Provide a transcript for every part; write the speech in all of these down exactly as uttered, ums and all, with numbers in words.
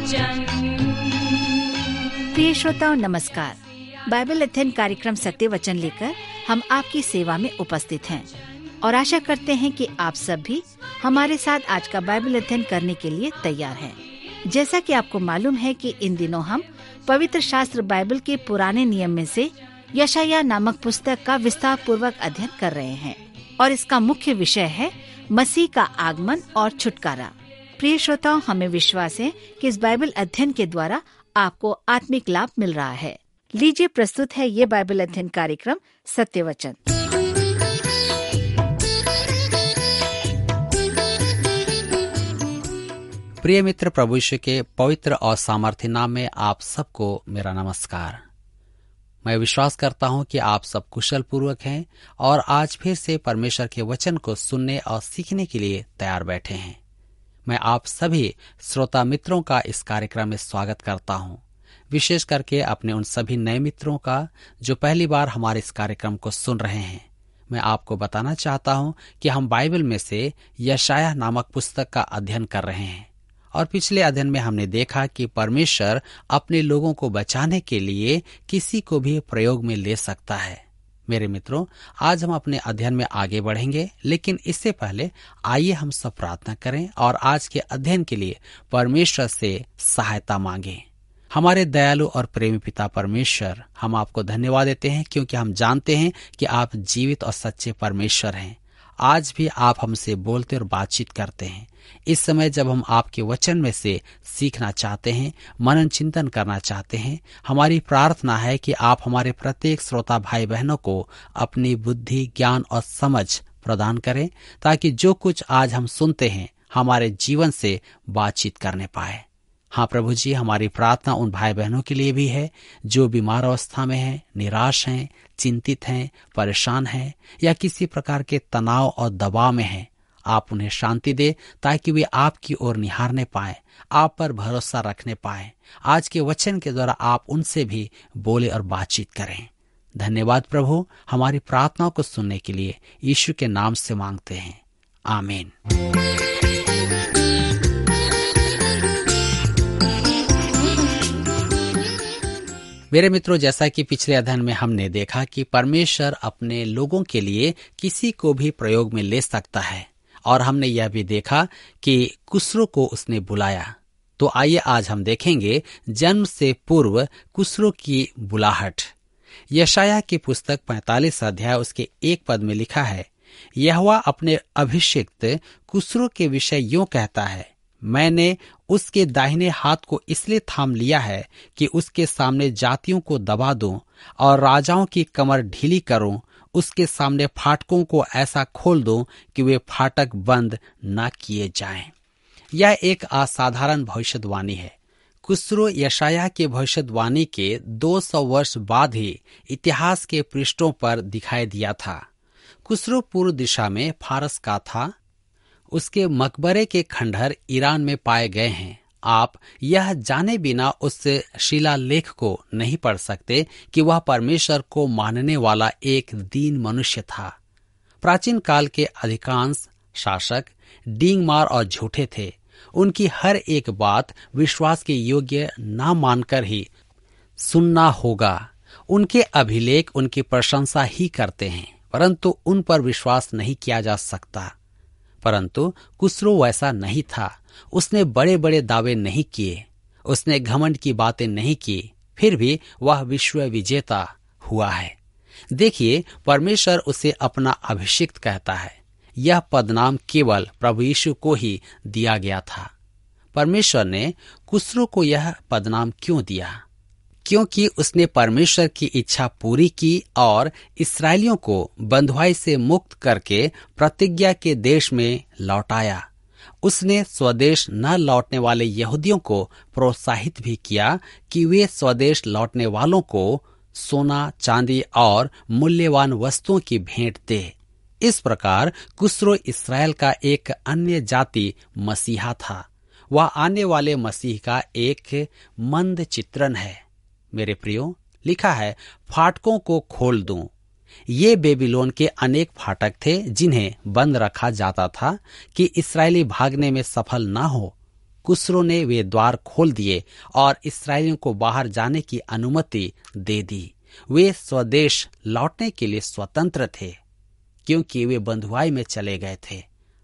वचन। प्रिय श्रोताओ नमस्कार। बाइबल अध्ययन कार्यक्रम सत्य वचन लेकर हम आपकी सेवा में उपस्थित हैं और आशा करते हैं कि आप सब भी हमारे साथ आज का बाइबल अध्ययन करने के लिए तैयार हैं। जैसा कि आपको मालूम है कि इन दिनों हम पवित्र शास्त्र बाइबल के पुराने नियम में से यशायाह नामक पुस्तक का विस्तार पूर्वक अध्ययन कर रहे हैं और इसका मुख्य विषय है मसीह का आगमन और छुटकारा। प्रिय श्रोताओं, हमें विश्वास है कि इस बाइबल अध्ययन के द्वारा आपको आत्मिक लाभ मिल रहा है। लीजिए प्रस्तुत है ये बाइबल अध्ययन कार्यक्रम सत्य वचन। प्रिय मित्र, प्रभु यीशु के पवित्र और सामर्थ्य नाम में आप सबको मेरा नमस्कार। मैं विश्वास करता हूं कि आप सब कुशल पूर्वक हैं और आज फिर से परमेश्वर के वचन को सुनने और सीखने के लिए तैयार बैठे हैं। मैं आप सभी श्रोता मित्रों का इस कार्यक्रम में स्वागत करता हूं, विशेष करके अपने उन सभी नए मित्रों का जो पहली बार हमारे इस कार्यक्रम को सुन रहे हैं। मैं आपको बताना चाहता हूं कि हम बाइबल में से यशायाह नामक पुस्तक का अध्ययन कर रहे हैं और पिछले अध्ययन में हमने देखा कि परमेश्वर अपने लोगों को बचाने के लिए किसी को भी प्रयोग में ले सकता है। मेरे मित्रों, आज हम अपने अध्ययन में आगे बढ़ेंगे, लेकिन इससे पहले आइए हम सब प्रार्थना करें और आज के अध्ययन के लिए परमेश्वर से सहायता मांगें। हमारे दयालु और प्रेमी पिता परमेश्वर, हम आपको धन्यवाद देते हैं क्योंकि हम जानते हैं कि आप जीवित और सच्चे परमेश्वर हैं। आज भी आप हमसे बोलते और बातचीत करते हैं। इस समय जब हम आपके वचन में से सीखना चाहते हैं, मनन चिंतन करना चाहते हैं, हमारी प्रार्थना है कि आप हमारे प्रत्येक श्रोता भाई बहनों को अपनी बुद्धि, ज्ञान और समझ प्रदान करें, ताकि जो कुछ आज हम सुनते हैं हमारे जीवन से बातचीत करने पाए। हाँ प्रभु जी, हमारी प्रार्थना उन भाई बहनों के लिए भी है जो बीमार अवस्था में हैं, निराश हैं, चिंतित हैं, परेशान हैं या किसी प्रकार के तनाव और दबाव में हैं। आप उन्हें शांति दे ताकि वे आपकी ओर निहारने पाए, आप पर भरोसा रखने पाए। आज के वचन के द्वारा आप उनसे भी बोले और बातचीत करें। धन्यवाद प्रभु, हमारी प्रार्थनाओं को सुनने के लिए यीशु के नाम से मांगते हैं, आमीन। मेरे मित्रों, जैसा कि पिछले अध्ययन में हमने देखा कि परमेश्वर अपने लोगों के लिए किसी को भी प्रयोग में ले सकता है और हमने यह भी देखा कि कुसरो को उसने बुलाया। तो आइए आज हम देखेंगे जन्म से पूर्व कुसरो की बुलाहट। यशायाह की पुस्तक पैंतालीस अध्याय उसके एक पद में लिखा है, यहोवा अपने अभिषिक्त कुसरो के विषय यूं कहता है, मैंने उसके दाहिने हाथ को इसलिए थाम लिया है कि उसके सामने जातियों को दबा दूं और राजाओं की कमर ढीली करूं, उसके सामने फाटकों को ऐसा खोल दूं कि वे फाटक बंद न किए जाएं। यह एक असाधारण भविष्यवाणी है। कुसरो यशायाह के भविष्यवाणी के दो सौ वर्ष बाद ही इतिहास के पृष्ठों पर दिखाई दिया था। कुसरो पूर्व दिशा में फारस का था। उसके मकबरे के खंडहर ईरान में पाए गए हैं। आप यह जाने बिना उस शिलालेख को नहीं पढ़ सकते कि वह परमेश्वर को मानने वाला एक दीन मनुष्य था। प्राचीन काल के अधिकांश शासक डींगमार और झूठे थे। उनकी हर एक बात विश्वास के योग्य न मानकर ही सुनना होगा। उनके अभिलेख उनकी प्रशंसा ही करते हैं, परंतु उन पर विश्वास नहीं किया जा सकता। परंतु कुसरो वैसा नहीं था। उसने बड़े बड़े दावे नहीं किए, उसने घमंड की बातें नहीं की, फिर भी वह विश्व विजेता हुआ है। देखिए, परमेश्वर उसे अपना अभिषिक्त कहता है। यह पदनाम केवल प्रभु यीशु को ही दिया गया था। परमेश्वर ने कुसरो को यह पदनाम क्यों दिया? क्योंकि उसने परमेश्वर की इच्छा पूरी की और इस्राएलियों को बंधुआई से मुक्त करके प्रतिज्ञा के देश में लौटाया। उसने स्वदेश न लौटने वाले यहूदियों को प्रोत्साहित भी किया कि वे स्वदेश लौटने वालों को सोना, चांदी और मूल्यवान वस्तुओं की भेंट दे। इस प्रकार कुसरो इस्राएल का एक अन्य जाति मसीहा था। वह आने वाले मसीह का एक मंद चित्रण है। मेरे प्रियो, लिखा है, फाटकों को खोल दूं। ये बेबीलोन के अनेक फाटक थे जिन्हें बंद रखा जाता था कि इस्राएली भागने में सफल न हो। कुसरो ने वे द्वार खोल दिए और इसराइलियों को बाहर जाने की अनुमति दे दी। वे स्वदेश लौटने के लिए स्वतंत्र थे क्योंकि वे बंधुआई में चले गए थे।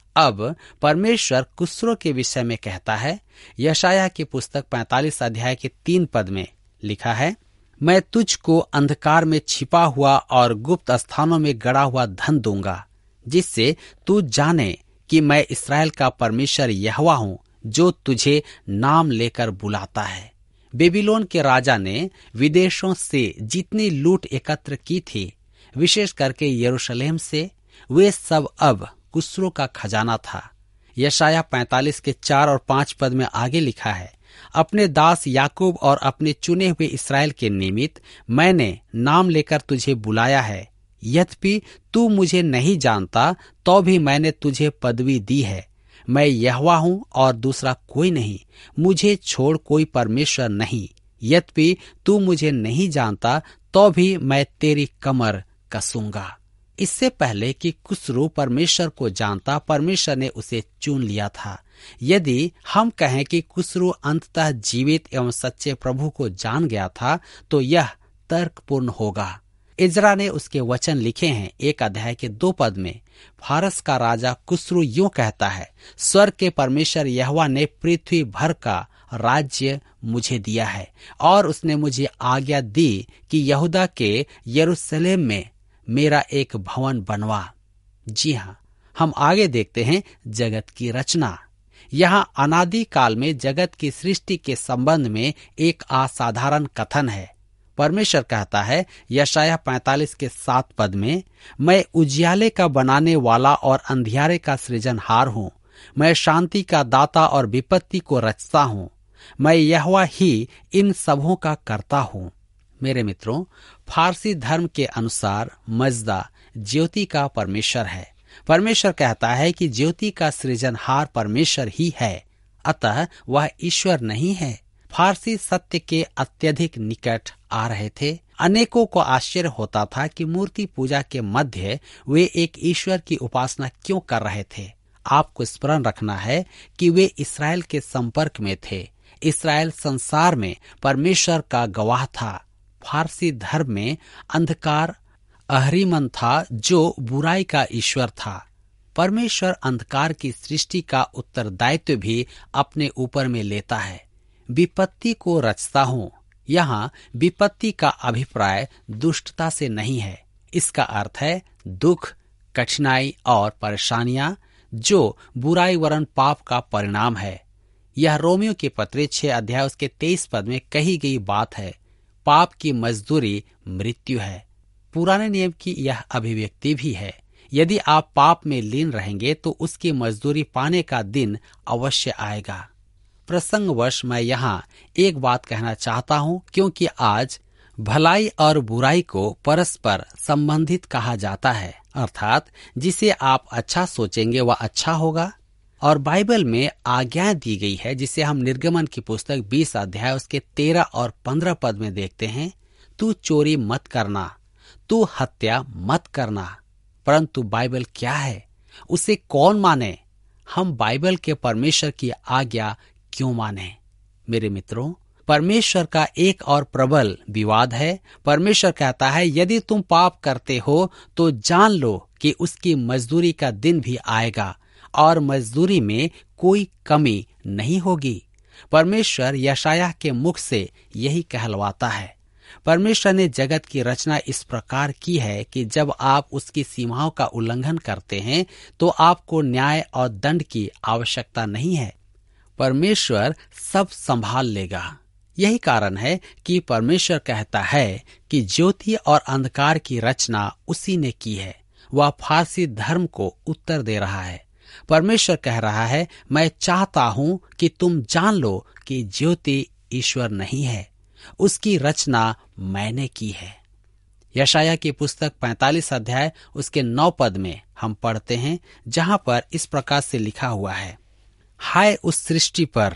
अब परमेश्वर कुसरो के विषय में कहता है। यशायाह की पुस्तक पैंतालीस अध्याय के तीन पद में लिखा है, मैं तुझको अंधकार में छिपा हुआ और गुप्त स्थानों में गड़ा हुआ धन दूंगा, जिससे तू जाने कि मैं इस्राएल का परमेश्वर यहोवा हूँ, जो तुझे नाम लेकर बुलाता है। बेबीलोन के राजा ने विदेशों से जितनी लूट एकत्र की थी, विशेष करके यरूशलेम से, वे सब अब कुसरो का खजाना था। यशायाह पैंतालीस के चार और पांच पद में आगे लिखा है, अपने दास याकूब और अपने चुने हुए इस्राएल के निमित्त मैंने नाम लेकर तुझे बुलाया है। यद्यपि तू मुझे नहीं जानता, तो भी मैंने तुझे पदवी दी है। मैं यहोवा हूँ और दूसरा कोई नहीं, मुझे छोड़ कोई परमेश्वर नहीं। यद्यपि तू मुझे नहीं जानता, तो भी मैं तेरी कमर कसूंगा। इससे पहले कि कुसरू परमेश्वर को जानता, परमेश्वर ने उसे चुन लिया था। यदि हम कहें कि कुसरू अंततः जीवित एवं सच्चे प्रभु को जान गया था, तो यह तर्कपूर्ण होगा। इजरा ने उसके वचन लिखे हैं एक अध्याय के दो पद में। फारस का राजा कुसरू यूं कहता है, स्वर्ग के परमेश्वर यहोवा ने पृथ्वी भर का राज्य मुझे दिया है और उसने मुझे आज्ञा दी कि यहूदा के यरूशलेम में मेरा एक भवन बनवा। जी हाँ, हम आगे देखते हैं जगत की रचना। यहाँ अनादि काल में जगत की सृष्टि के संबंध में एक असाधारण कथन है। परमेश्वर कहता है यशायाह पैंतालीस के सात पद में, मैं उजियाले का बनाने वाला और अंधियारे का सृजनहार हूँ। मैं शांति का दाता और विपत्ति को रचता हूँ। मैं यहोवा ही इन सबों का करता हूँ। मेरे मित्रों, फारसी धर्म के अनुसार मजदा ज्योति का परमेश्वर है। परमेश्वर कहता है कि ज्योति का सृजनहार परमेश्वर ही है, अतः वह ईश्वर नहीं है। फारसी सत्य के अत्यधिक निकट आ रहे थे। अनेकों को आश्चर्य होता था कि मूर्ति पूजा के मध्य वे एक ईश्वर की उपासना क्यों कर रहे थे। आपको स्मरण रखना है कि वे इस्राएल के संपर्क में थे। इस्राएल संसार में परमेश्वर का गवाह था। फारसी धर्म में अंधकार अहरिमन था, जो बुराई का ईश्वर था। परमेश्वर अंधकार की सृष्टि का उत्तरदायित्व भी अपने ऊपर में लेता है। विपत्ति को रचता हूँ। यहाँ विपत्ति का अभिप्राय दुष्टता से नहीं है। इसका अर्थ है दुख, कठिनाई और परेशानियां, जो बुराई वरन पाप का परिणाम है। यह रोमियो के पत्र छह अध्याय उसके तेईस पद में कही गई बात है। पाप की मजदूरी मृत्यु है। पुराने नियम की यह अभिव्यक्ति भी है। यदि आप पाप में लीन रहेंगे तो उसकी मजदूरी पाने का दिन अवश्य आएगा। प्रसंगवश मैं यहाँ एक बात कहना चाहता हूँ, क्योंकि आज भलाई और बुराई को परस्पर संबंधित कहा जाता है, अर्थात जिसे आप अच्छा सोचेंगे वह अच्छा होगा। और बाइबल में आज्ञाएं दी गई है, जिसे हम निर्गमन की पुस्तक बीस अध्याय उसके तेरह और पंद्रह पद में देखते हैं। तू चोरी मत करना, तू हत्या मत करना। परंतु बाइबल क्या है, उसे कौन माने? हम बाइबल के परमेश्वर की आज्ञा क्यों माने? मेरे मित्रों, परमेश्वर का एक और प्रबल विवाद है। परमेश्वर कहता है, यदि तुम पाप करते हो तो जान लो कि उसकी मजदूरी का दिन भी आएगा और मजदूरी में कोई कमी नहीं होगी। परमेश्वर यशायाह के मुख से यही कहलवाता है। परमेश्वर ने जगत की रचना इस प्रकार की है कि जब आप उसकी सीमाओं का उल्लंघन करते हैं तो आपको न्याय और दंड की आवश्यकता नहीं है। परमेश्वर सब संभाल लेगा। यही कारण है कि परमेश्वर कहता है कि ज्योति और अंधकार की रचना उसी ने की है। वह फारसी धर्म को उत्तर दे रहा है। परमेश्वर कह रहा है, मैं चाहता हूं कि तुम जान लो कि ज्योति ईश्वर नहीं है, उसकी रचना मैंने की है। यशायाह की पुस्तक पैंतालीस अध्याय उसके नौ पद में हम पढ़ते हैं, जहां पर इस प्रकार से लिखा हुआ है, हाय उस सृष्टि पर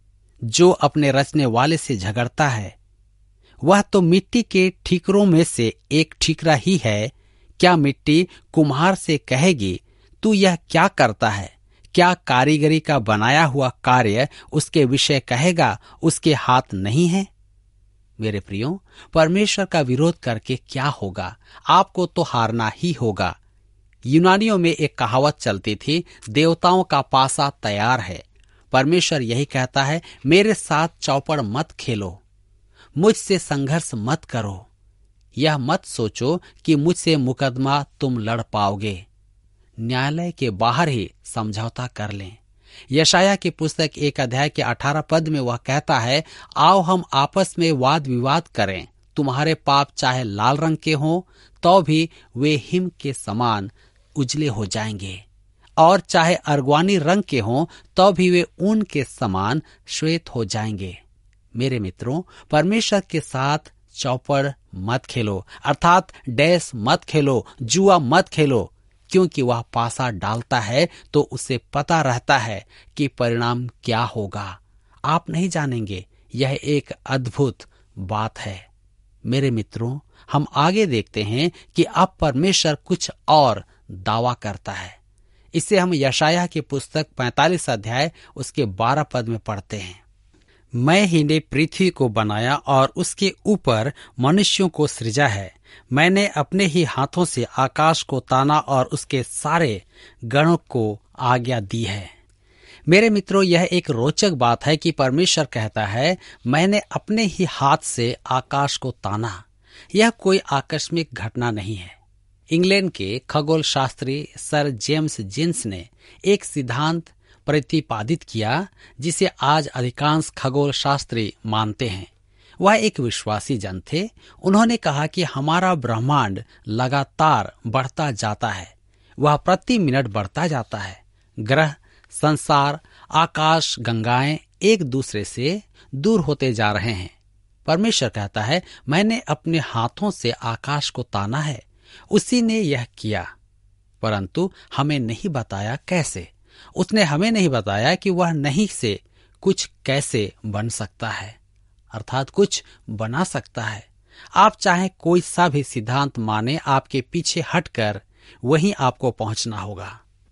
जो अपने रचने वाले से झगड़ता है। वह तो मिट्टी के ठीकरों में से एक ठीकरा ही है। क्या मिट्टी कुम्हार से कहेगी, तू यह क्या करता है? क्या कारीगरी का बनाया हुआ कार्य उसके विषय कहेगा उसके हाथ नहीं है? मेरे प्रियो, परमेश्वर का विरोध करके क्या होगा? आपको तो हारना ही होगा। यूनानियों में एक कहावत चलती थी, देवताओं का पासा तैयार है। परमेश्वर यही कहता है, मेरे साथ चौपड़ मत खेलो, मुझसे संघर्ष मत करो। यह मत सोचो कि मुझसे मुकदमा तुम लड़ पाओगे। न्यायालय के बाहर ही समझौता कर लें। यशाया की पुस्तक एक अध्याय के अठारह पद में वह कहता है, आओ हम आपस में वाद विवाद करें। तुम्हारे पाप चाहे लाल रंग के हों तो भी वे हिम के समान उजले हो जाएंगे, और चाहे अर्गवानी रंग के हों तो भी वे ऊन के समान श्वेत हो जाएंगे। मेरे मित्रों, परमेश्वर के साथ चौपड़ मत खेलो, अर्थात डैश मत खेलो, जुआ मत खेलो, क्योंकि वह पासा डालता है तो उसे पता रहता है कि परिणाम क्या होगा। आप नहीं जानेंगे। यह एक अद्भुत बात है। मेरे मित्रों, हम आगे देखते हैं कि अब परमेश्वर कुछ और दावा करता है। इसे हम यशाया की पुस्तक पैंतालीस अध्याय उसके बारह पद में पढ़ते हैं। मैं ही ने पृथ्वी को बनाया और उसके ऊपर मनुष्यों को सृजा है। मैंने अपने ही हाथों से आकाश को ताना और उसके सारे गणों को आज्ञा दी है। मेरे मित्रों, यह एक रोचक बात है कि परमेश्वर कहता है, मैंने अपने ही हाथ से आकाश को ताना। यह कोई आकस्मिक घटना नहीं है। इंग्लैंड के खगोल शास्त्री सर जेम्स जीन्स ने एक सिद्धांत प्रतिपादित किया जिसे आज अधिकांश खगोल शास्त्री मानते हैं। वह एक विश्वासी जन थे। उन्होंने कहा कि हमारा ब्रह्मांड लगातार बढ़ता जाता है। वह प्रति मिनट बढ़ता जाता है। ग्रह, संसार, आकाश गंगाएं एक दूसरे से दूर होते जा रहे हैं। परमेश्वर कहता है, मैंने अपने हाथों से आकाश को ताना है। उसी ने यह किया, परंतु हमें नहीं बताया कैसे। उसने हमें नहीं बताया कि वह नहीं से कुछ कैसे बन सकता है, अर्थात कुछ बना सकता है। आप चाहे कोई सा भी सिद्धांत माने, आपके पीछे हटकर वहीं आपको पहुंचना होगा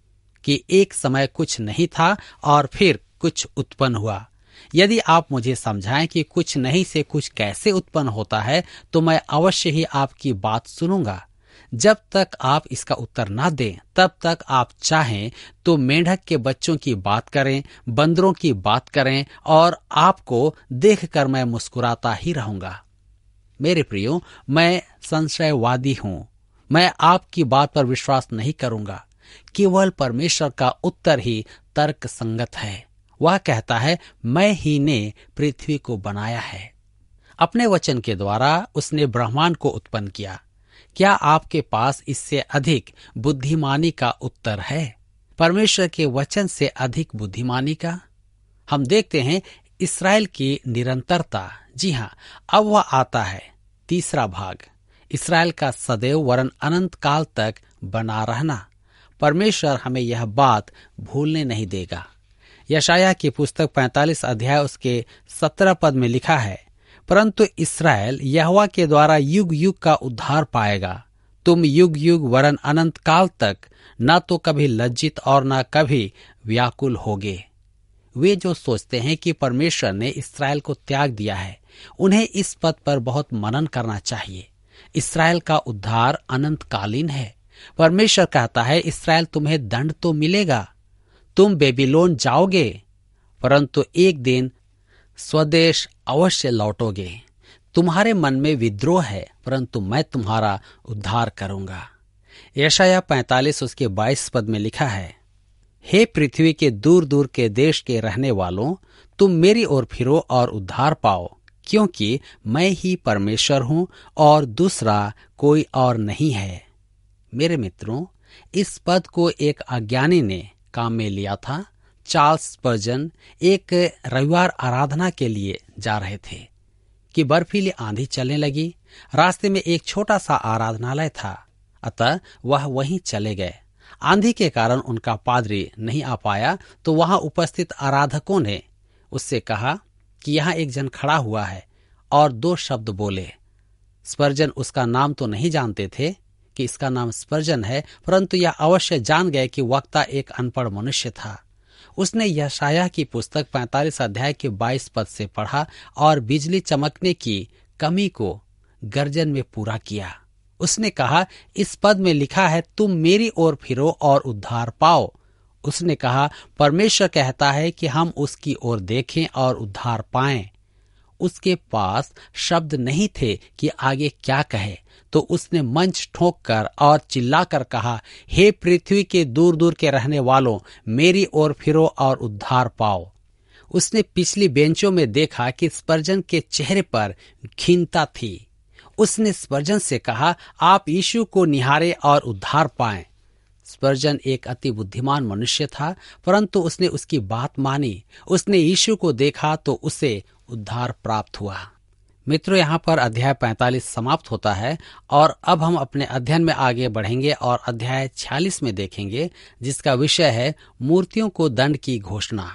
कि एक समय कुछ नहीं था और फिर कुछ उत्पन्न हुआ। यदि आप मुझे समझाएं कि कुछ नहीं से कुछ कैसे उत्पन्न होता है, तो मैं अवश्य ही आपकी बात सुनूंगा। जब तक आप इसका उत्तर ना दें, तब तक आप चाहें तो मेंढक के बच्चों की बात करें, बंदरों की बात करें, और आपको देखकर मैं मुस्कुराता ही रहूंगा। मेरे प्रियो, मैं संशयवादी हूं। मैं आपकी बात पर विश्वास नहीं करूंगा। केवल परमेश्वर का उत्तर ही तर्क संगत है। वह कहता है, मैं ही ने पृथ्वी को बनाया है। अपने वचन के द्वारा उसने ब्रह्मांड को उत्पन्न किया। क्या आपके पास इससे अधिक बुद्धिमानी का उत्तर है? परमेश्वर के वचन से अधिक बुद्धिमानी का? हम देखते हैं इस्राएल की निरंतरता। जी हाँ, अब वह आता है तीसरा भाग, इस्राएल का सदैव वरन अनंत काल तक बना रहना। परमेश्वर हमें यह बात भूलने नहीं देगा। यशाया की पुस्तक पैंतालीस अध्याय उसके सत्रह पद में लिखा है, परंतु इस्राएल यहोवा के द्वारा युग युग का उद्धार पाएगा। तुम युग युग वरन अनंत काल तक न तो कभी लज्जित और न कभी व्याकुल होगे। वे जो सोचते हैं कि परमेश्वर ने इस्राएल को त्याग दिया है, उन्हें इस पद पर बहुत मनन करना चाहिए। इस्राएल का उद्धार अनंतकालीन है। परमेश्वर कहता है, इस्राएल तुम्हें दंड तो मिलेगा, तुम बेबीलोन जाओगे, परंतु एक दिन स्वदेश अवश्य लौटोगे। तुम्हारे मन में विद्रोह है, परंतु मैं तुम्हारा उद्धार करूंगा। यशाया पैंतालीस उसके बाईस पद में लिखा है, हे पृथ्वी के दूर दूर के देश के रहने वालों, तुम मेरी ओर फिरो और उद्धार पाओ, क्योंकि मैं ही परमेश्वर हूं और दूसरा कोई और नहीं है। मेरे मित्रों, इस पद को एक अज्ञानी ने काम में लिया था। चार्ल्स स्पर्जन एक रविवार आराधना के लिए जा रहे थे कि बर्फीली आंधी चलने लगी। रास्ते में एक छोटा सा आराधनालय था, अतः वह वहीं चले गए। आंधी के कारण उनका पादरी नहीं आ पाया, तो वहां उपस्थित आराधकों ने उससे कहा कि यहाँ एक जन खड़ा हुआ है, और दो शब्द बोले। स्पर्जन उसका नाम तो नहीं जानते थे कि इसका नाम स्पर्जन है, परंतु यह अवश्य जान गए कि वक्ता एक अनपढ़ मनुष्य था। उसने यशायाह की पुस्तक पैंतालीस अध्याय के बाईस पद से पढ़ा और बिजली चमकने की कमी को गर्जन में पूरा किया। उसने कहा, इस पद में लिखा है, तुम मेरी ओर फिरो और उद्धार पाओ। उसने कहा, परमेश्वर कहता है कि हम उसकी ओर देखें और उद्धार पाएं। उसके पास शब्द नहीं थे कि आगे क्या कहे, तो उसने मंच ठोक कर और चिल्लाकर कहा, हे पृथ्वी के दूर दूर के रहने वालों, मेरी ओर फिरो और उद्धार पाओ। उसने पिछली बेंचों में देखा कि स्पर्जन के चेहरे पर खीनता थी। उसने स्पर्जन से कहा, आप यीशु को निहारे और उद्धार पाएं। स्पर्जन एक अति बुद्धिमान मनुष्य था, परंतु उसने उसकी बात मानी। उसने यीशु को देखा तो उसे उद्धार प्राप्त हुआ। मित्रों, यहाँ पर अध्याय पैंतालीस समाप्त होता है और अब हम अपने अध्ययन में आगे बढ़ेंगे और अध्याय छियालीस में देखेंगे, जिसका विषय है मूर्तियों को दंड की घोषणा।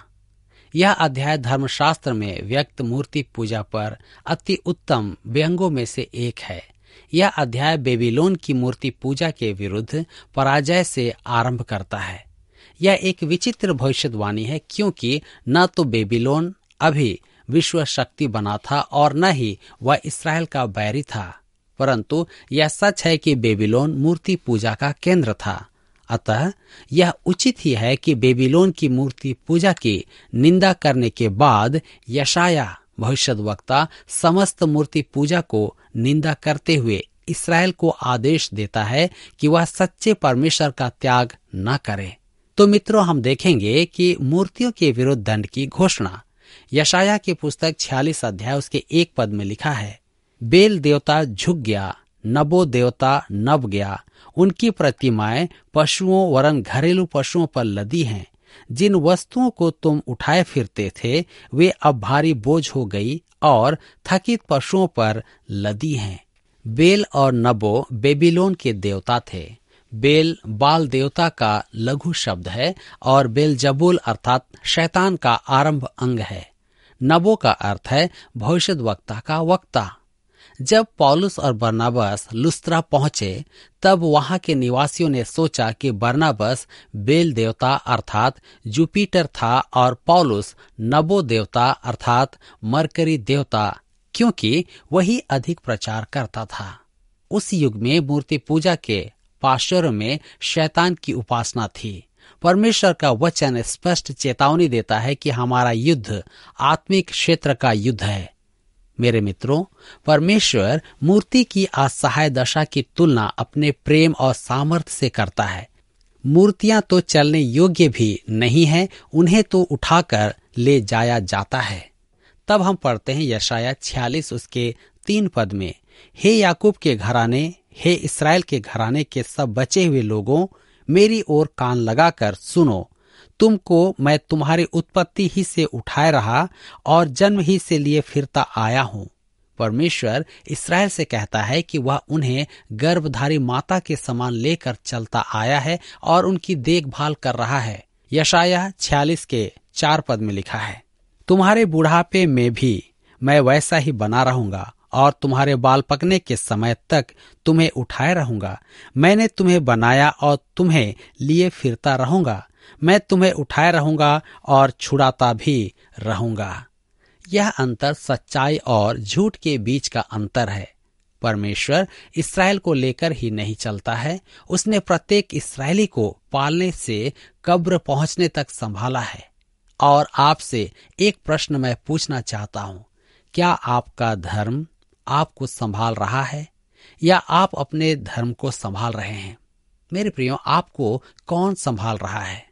यह अध्याय धर्मशास्त्र में व्यक्त मूर्ति पूजा पर अति उत्तम व्यंगों में से एक है। यह अध्याय बेबीलोन की मूर्ति पूजा के विरुद्ध पराजय से आरंभ करता है। यह एक विचित्र भविष्यवाणी है, क्योंकि न तो बेबीलोन अभी विश्व शक्ति बना था और न ही वह इस्राएल का बैरी था, परंतु यह सच है कि बेबीलोन मूर्ति पूजा का केंद्र था। अतः यह उचित ही है कि बेबीलोन की मूर्ति पूजा की निंदा करने के बाद यशायाह भविष्यद्वक्ता समस्त मूर्ति पूजा को निंदा करते हुए इस्राएल को आदेश देता है कि वह सच्चे परमेश्वर का त्याग न करे। तो मित्रों, हम देखेंगे कि मूर्तियों के विरुद्ध दंड की घोषणा। यशायाह की पुस्तक छियालीस अध्याय उसके एक पद में लिखा है, बेल देवता झुक गया, नबो देवता नब गया, उनकी प्रतिमाएं पशुओं वरन घरेलू पशुओं पर लदी हैं। जिन वस्तुओं को तुम उठाए फिरते थे वे अब भारी बोझ हो गई और थकित पशुओं पर लदी हैं। बेल और नबो बेबीलोन के देवता थे। बेल बाल देवता का लघु शब्द है और बेलजबूल अर्थात शैतान का आरंभ अंग है। नबो का अर्थ है भविष्यद्वक्ता का वक्ता। जब पौलुस और बरनाबस लुस्त्रा पहुंचे तब वहां के निवासियों ने सोचा कि बरनाबस बेल देवता अर्थात जुपिटर था और पौलुस नबो देवता अर्थात मरकरी देवता, क्योंकि वही अधिक प्रचार करता था। उस युग में मूर्ति पूजा के पाशरों में शैतान की उपासना थी। परमेश्वर का वचन स्पष्ट चेतावनी देता है कि हमारा युद्ध आत्मिक क्षेत्र का युद्ध है। मेरे मित्रों, परमेश्वर मूर्ति की असहाय दशा की तुलना अपने प्रेम और सामर्थ्य से करता है। मूर्तियां तो चलने योग्य भी नहीं है, उन्हें तो उठाकर ले जाया जाता है। तब हम पढ़ते हैं यशायाह छियालीस उसके तीन पद में, हे याकूब के घराने, हे इस्राएल के घराने के सब बचे हुए लोगों, मेरी ओर कान लगाकर सुनो। तुमको मैं तुम्हारी उत्पत्ति ही से उठाए रहा और जन्म ही से लिए फिरता आया हूँ। परमेश्वर इस्राएल से कहता है कि वह उन्हें गर्भधारी माता के समान लेकर चलता आया है और उनकी देखभाल कर रहा है। यशायाह छियालीस के चार पद में लिखा है, तुम्हारे बुढ़ापे में भी मैं वैसा ही बना रहूंगा और तुम्हारे बाल पकने के समय तक तुम्हें उठाए रहूंगा। मैंने तुम्हें बनाया और तुम्हें लिए फिरता रहूंगा। मैं तुम्हें उठाए रहूंगा और छुड़ाता भी रहूंगा। यह अंतर सच्चाई और झूठ के बीच का अंतर है। परमेश्वर इस्राएल को लेकर ही नहीं चलता है, उसने प्रत्येक इस्राएली को पालने से कब्र पहुंचने तक संभाला है। और आपसे एक प्रश्न मैं पूछना चाहता हूं, क्या आपका धर्म आपको संभाल रहा है या आप अपने धर्म को संभाल रहे हैं? मेरे प्रियो, आपको कौन संभाल रहा है?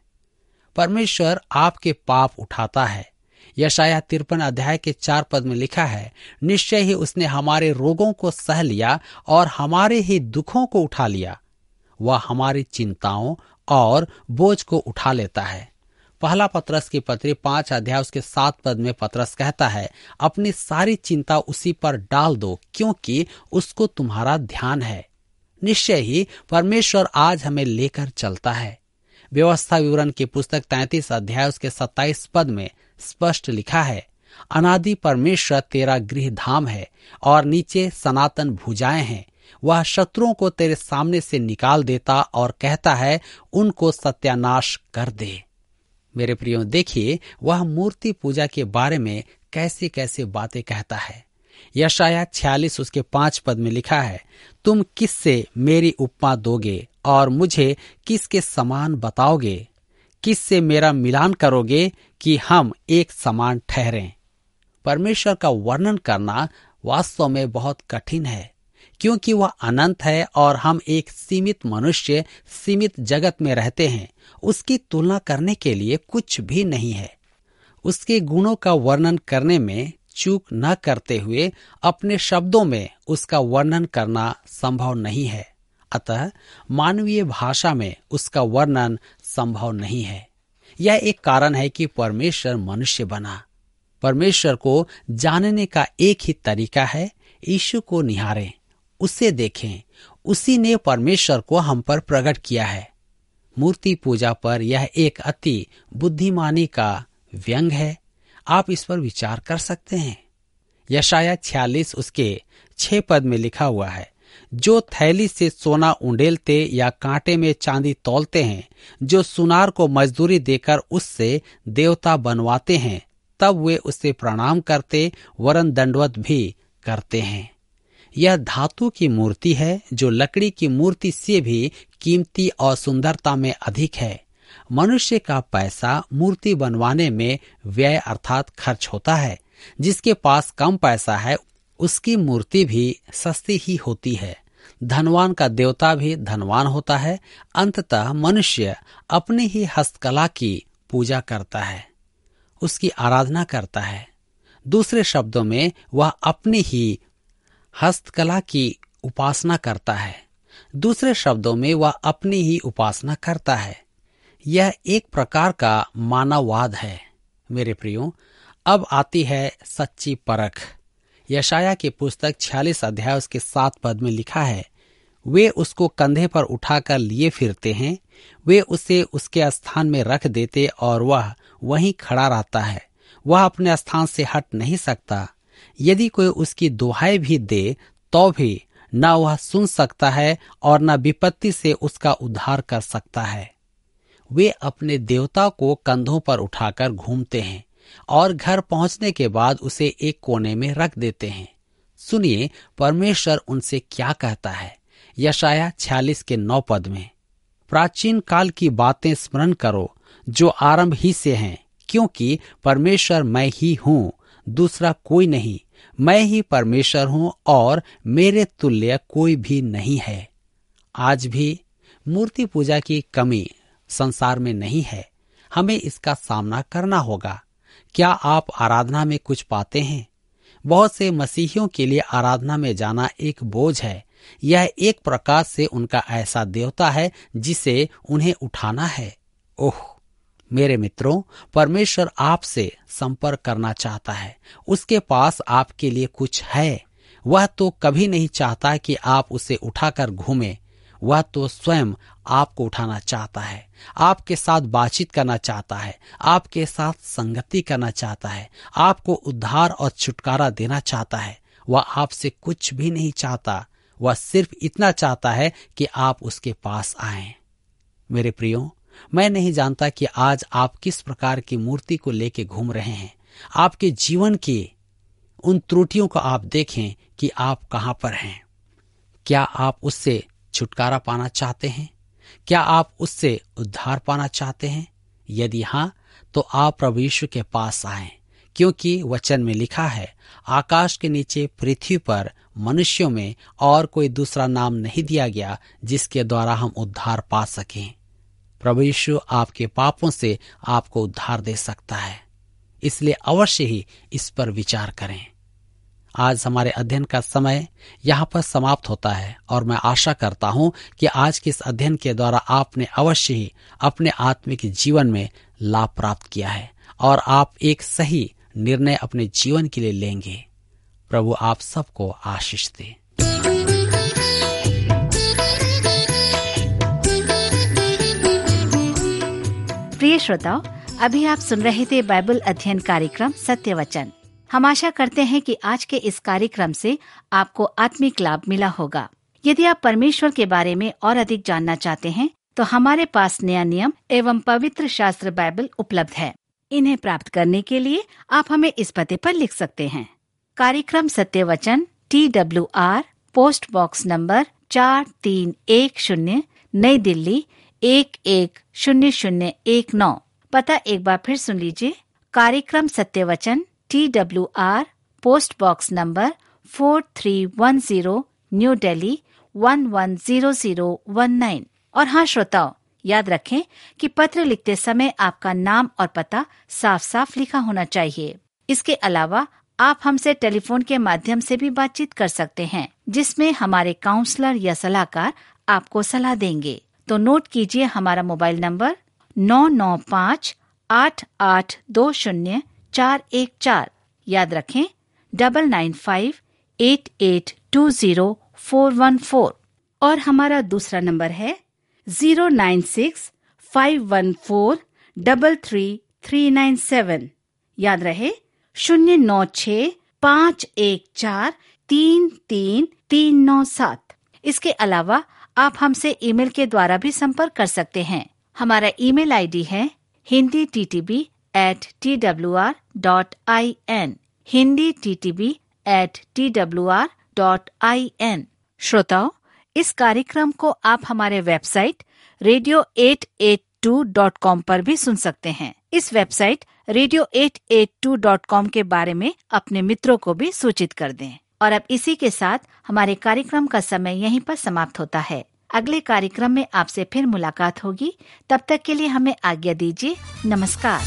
परमेश्वर आपके पाप उठाता है। यशायाह तिरपन अध्याय के चार पद में लिखा है, निश्चय ही उसने हमारे रोगों को सह लिया और हमारे ही दुखों को उठा लिया। वह हमारी चिंताओं और बोझ को उठा लेता है। पहला पत्रस की पत्री पांच अध्याय उसके सात पद में पत्रस कहता है, अपनी सारी चिंता उसी पर डाल दो क्योंकि उसको तुम्हारा ध्यान है। निश्चय ही परमेश्वर आज हमें लेकर चलता है। व्यवस्था विवरण की पुस्तक तैंतीस अध्याय उसके सत्ताईस पद में स्पष्ट लिखा है, अनादि परमेश्वर तेरा गृह धाम है और नीचे सनातन भुजाएं हैं। वह शत्रुओं को तेरे सामने से निकाल देता और कहता है, उनको सत्यानाश कर दे। मेरे प्रियो, देखिए वह मूर्ति पूजा के बारे में कैसे कैसे बातें कहता है। यशाया छियालीस उसके पांच पद में लिखा है, तुम किससे मेरी उपमा दोगे और मुझे किसके समान बताओगे? किससे मेरा मिलान करोगे कि हम एक समान ठहरें? परमेश्वर का वर्णन करना वास्तव में बहुत कठिन है, क्योंकि वह अनंत है और हम एक सीमित मनुष्य सीमित जगत में रहते हैं। उसकी तुलना करने के लिए कुछ भी नहीं है। उसके गुणों का वर्णन करने में चूक न करते हुए अपने शब्दों में उसका वर्णन करना संभव नहीं है। अतः मानवीय भाषा में उसका वर्णन संभव नहीं है। यह एक कारण है कि परमेश्वर मनुष्य बना। परमेश्वर को जानने का एक ही तरीका है, यीशु को निहारें, उसे देखें। उसी ने परमेश्वर को हम पर प्रकट किया है। मूर्ति पूजा पर यह एक अति बुद्धिमानी का व्यंग है। आप इस पर विचार कर सकते हैं। यशाया छियालीस उसके छह पद में लिखा हुआ है, जो थैली से सोना उंडेलते या कांटे में चांदी तौलते हैं, जो सुनार को मजदूरी देकर उससे देवता बनवाते हैं, तब वे उससे प्रणाम करते वरन दंडवत भी करते हैं। यह धातु की मूर्ति है जो लकड़ी की मूर्ति से भी कीमती और सुंदरता में अधिक है। मनुष्य का पैसा मूर्ति बनवाने में व्यय अर्थात खर्च होता है। जिसके पास कम पैसा है उसकी मूर्ति भी सस्ती ही होती है। धनवान का देवता भी धनवान होता है। अंततः मनुष्य अपनी ही हस्तकला की पूजा करता है, उसकी आराधना करता है। दूसरे शब्दों में वह अपनी ही हस्तकला की उपासना करता है। दूसरे शब्दों में वह अपनी ही उपासना करता है। यह एक प्रकार का मानववाद है। मेरे प्रियो, अब आती है सच्ची परख। यशाया की पुस्तक छियालीस अध्याय उसके सात पद में लिखा है, वे उसको कंधे पर उठाकर लिए फिरते हैं, वे उसे उसके स्थान में रख देते और वह वहीं खड़ा रहता है। वह अपने स्थान से हट नहीं सकता। यदि कोई उसकी दुहाई भी दे तो भी न वह सुन सकता है और न विपत्ति से उसका उद्धार कर सकता है। वे अपने देवता को कंधों पर उठाकर घूमते हैं और घर पहुंचने के बाद उसे एक कोने में रख देते हैं। सुनिए परमेश्वर उनसे क्या कहता है। यशाया छियालीस के नौ पद में, प्राचीन काल की बातें स्मरण करो जो आरंभ ही से हैं, क्योंकि परमेश्वर मैं ही हूँ, दूसरा कोई नहीं। मैं ही परमेश्वर हूँ और मेरे तुल्य कोई भी नहीं है। आज भी मूर्ति पूजा की कमी संसार में नहीं है। हमें इसका सामना करना होगा। क्या आप आराधना में कुछ पाते हैं? बहुत से मसीहियों के लिए आराधना में जाना एक बोझ है। यह एक प्रकार से उनका ऐसा देवता है जिसे उन्हें उठाना है। ओह मेरे मित्रों, परमेश्वर आपसे संपर्क करना चाहता है। उसके पास आपके लिए कुछ है। वह तो कभी नहीं चाहता कि आप उसे उठाकर घूमें। वह तो स्वयं आपको उठाना चाहता है, आपके साथ बातचीत करना चाहता है, आपके साथ संगति करना चाहता है, आपको उद्धार और छुटकारा देना चाहता है। वह आपसे कुछ भी नहीं चाहता। वह सिर्फ इतना चाहता है कि आप उसके पास आएं। मेरे प्रियो, मैं नहीं जानता कि आज आप किस प्रकार की मूर्ति को लेके घूम रहे हैं। आपके जीवन की उन त्रुटियों को आप देखें कि आप कहां पर हैं। क्या आप उससे छुटकारा पाना चाहते हैं? क्या आप उससे उद्धार पाना चाहते हैं? यदि हाँ, तो आप प्रभु यीशु के पास आएं, क्योंकि वचन में लिखा है, आकाश के नीचे पृथ्वी पर मनुष्यों में और कोई दूसरा नाम नहीं दिया गया जिसके द्वारा हम उद्धार पा सकें। प्रभु यीशु आपके पापों से आपको उद्धार दे सकता है। इसलिए अवश्य ही इस पर विचार करें। आज हमारे अध्ययन का समय यहाँ पर समाप्त होता है और मैं आशा करता हूँ कि आज के इस अध्ययन के द्वारा आपने अवश्य ही अपने आत्मिक जीवन में लाभ प्राप्त किया है और आप एक सही निर्णय अपने जीवन के लिए लेंगे। प्रभु आप सबको आशीष दे। प्रिय श्रोताओ, अभी आप सुन रहे थे बाइबल अध्ययन कार्यक्रम सत्य वचन। हम आशा करते हैं कि आज के इस कार्यक्रम से आपको आत्मिक लाभ मिला होगा। यदि आप परमेश्वर के बारे में और अधिक जानना चाहते हैं तो हमारे पास नया नियम एवं पवित्र शास्त्र बाइबल उपलब्ध है। इन्हें प्राप्त करने के लिए आप हमें इस पते पर लिख सकते हैं। कार्यक्रम Satya Vachan, T W R, post box number चार तीन एक शून्य, नई दिल्ली एक एक शून्य शून्य एक नौ। पता एक बार फिर सुन लीजिए। कार्यक्रम Satya Vachan, T W R, post box number four three one zero, New Delhi one one zero zero one nine. और हाँ श्रोताओ, याद रखें कि पत्र लिखते समय आपका नाम और पता साफ साफ लिखा होना चाहिए। इसके अलावा आप हमसे टेलीफोन के माध्यम से भी बातचीत कर सकते हैं, जिसमें हमारे काउंसलर या सलाहकार आपको सलाह देंगे। तो नोट कीजिए हमारा मोबाइल नंबर नौ नौ पाँच आठ आठ दो शून्य चार एक चार। याद रखें double nine five eight eight two zero four one four. और हमारा दूसरा नंबर है zero nine six five one four double three three nine seven. याद रहे शून्य नौ छ पाँच एक चार तीन तीन तीन नौ सात। इसके अलावा आप हमसे ईमेल के द्वारा भी संपर्क कर सकते हैं। हमारा ईमेल आईडी है Hindi T T B at T W R dot I N, Hindi T T B at T W R dot I N. श्रोताओ, इस कार्यक्रम को आप हमारे website radio eight eight two dot com पर भी सुन सकते हैं। इस website radio eight eight two dot com के बारे में अपने मित्रों को भी सूचित कर दें। और अब इसी के साथ हमारे कार्यक्रम का समय यहीं पर समाप्त होता है। अगले कार्यक्रम में आपसे फिर मुलाकात होगी। तब तक के लिए हमें आज्ञा दीजिए। नमस्कार।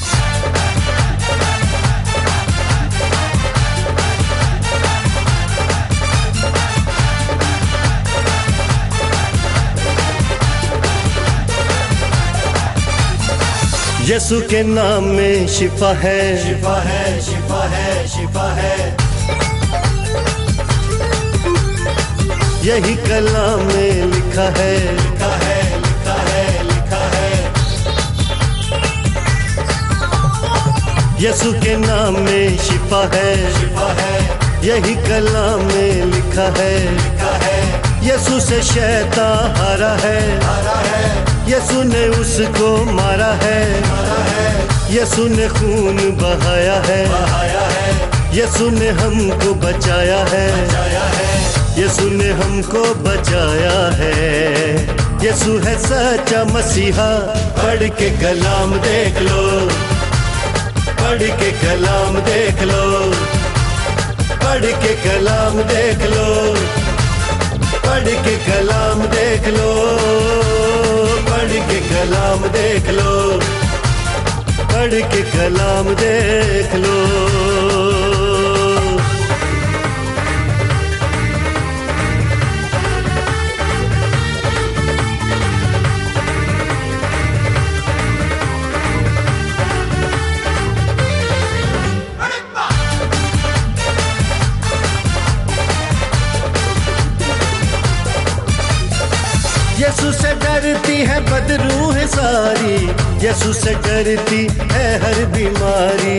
यीशु के नाम में शिफा है, शिफा है, शिफा है, शिफा है। यही कलाम में लिखा है, लिखा है, लिखा है, लिखा है। यीशु के नाम में शिफा है, शिफा है। यही कलाम में लिखा है, लिखा है। यीशु से शैतान हारा है, हारा है। यीशु ने उसको मारा है, मारा है। यीशु ने खून बहाया है, बहाया है। यीशु ने हमको बचाया है, बचाया है। यीशु ने हमको बचाया है। यीशु है सच्चा मसीहा। पढ़ के कलाम देख लो, पढ़ के कलाम देख लो, पढ़ के कलाम देख लो, पढ़ के कलाम देख लो, पढ़ के कलाम देख लो, पढ़ के कलाम देख लो। यीशु से डरती है बदरूह सारी, यीशु से डरती है हर बीमारी।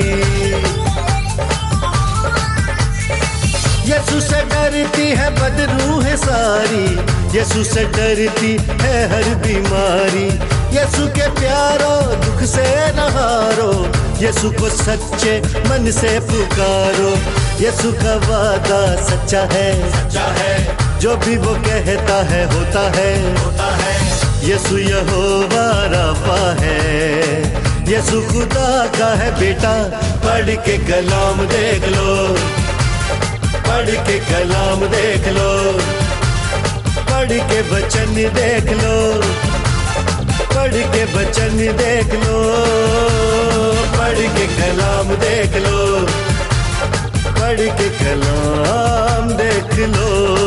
यीशु से डरती है बदरूह सारी, यीशु से डरती है हर बीमारी। यीशु के प्यारो दुख से न हारो, यीशु को सच्चे मन से पुकारो। यीशु का वादा सच्चा है, सच्चा है। जो भी वो कहता है होता है, होता है। यीशु यहोवा राफा है, यीशु खुदा का है बेटा। पढ़ के कलाम देख लो, पढ़ के कलाम देख लो, पढ़ के वचन देख लो, पढ़ के वचन देख लो, पढ़ के कलाम देख लो, पढ़ के कलाम देख लो।